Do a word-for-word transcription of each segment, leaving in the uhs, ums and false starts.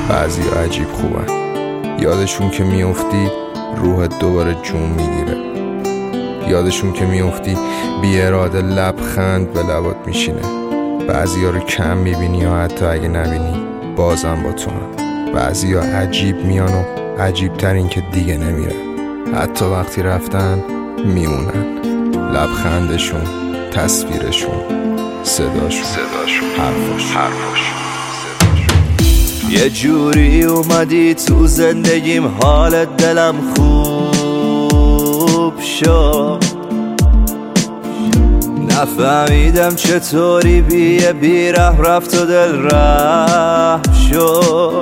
بعضی ها عجیب خوبن، یادشون که میافتی روحت دوباره جون میگیره، یادشون که میافتی بی اراده لبخند به لبات میشینه. بعضی ها رو کم میبینی و حتی اگه نبینی بازم با تو هم. بعضی ها عجیب میان و عجیب تر این که دیگه نمیره، حتی وقتی رفتن میمونن. لبخندشون، تصویرشون، صداشون، صداشون، حرفاشون، حرفاشون. یه جوری اومدی تو زندگیم، حالت دلم خوب شد. نفهمیدم چطوری بیه بیره رفت و دل رفت شد.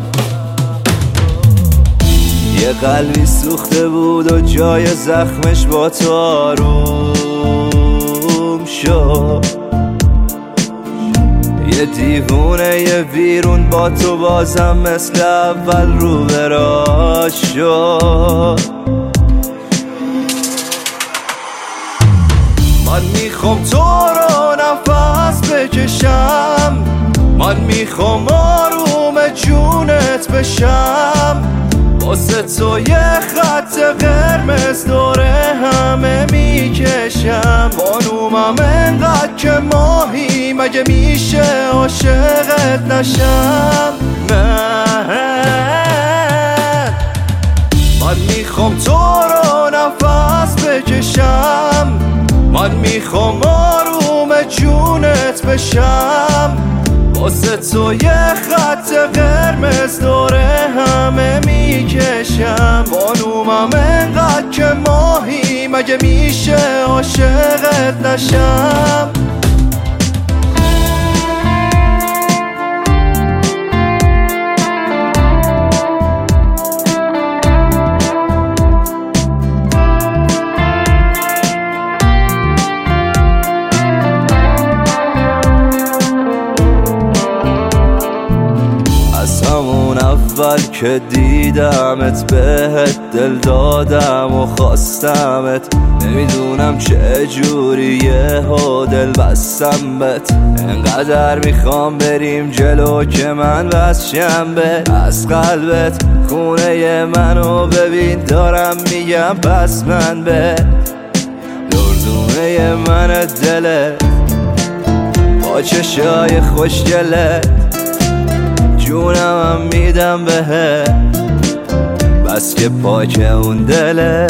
یه قلبی سوخته بود و جای زخمش با تو آروم شد. یه دیوونه یه ویرون با تو بازم مثل اول رو براش شد. من میخوام تو رو نفس بکشم، من میخوام آروم جونت بشم. واسه تو یه خط قرمز دوره همه میکشم. بانومم انقدر که ماهی، مگه میشه عاشقت نشم؟ من من میخوام تو رو نفس بکشم، من میخوام آروم جونت بشم. واسه تو یه خط قرمز دوره همه میکشم. بانومم انقدر که ماهی، مگه میشه عاشقت نشم؟ اول که دیدمت بهت دل دادم و خواستمت. نمیدونم چه جوریه ها دل بستم بت. انقدر میخوام بریم جلو که من بس شم به از قلبت. خونه منو ببین دارم میگم بس من به دردونه من دلت با چشای خوشگلت. جونم هم میدم بهت بس که پاک اون دله.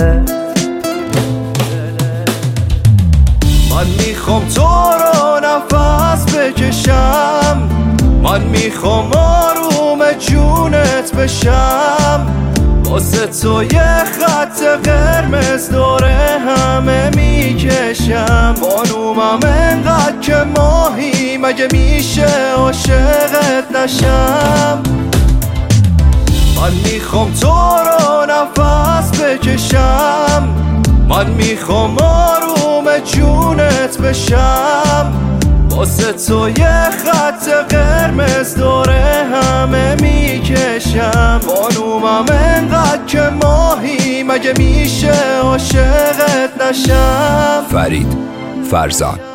من میخوام تو رو نفس بکشم، من میخوام آروم جونت بشم. واسه تو یه خط قرمز دوره همه میکشم. بانومم انقدر که ماهی، مگه میشه عاشقت نشم؟ من میخوام تو رو نفس بکشم، من میخوام آروم جونت بشم. واسه تو یه خط قرمز دوره همه میکشم. بانومم انقدر که ماهی، مگه میشه عاشقت نشم؟ فرید فرزان.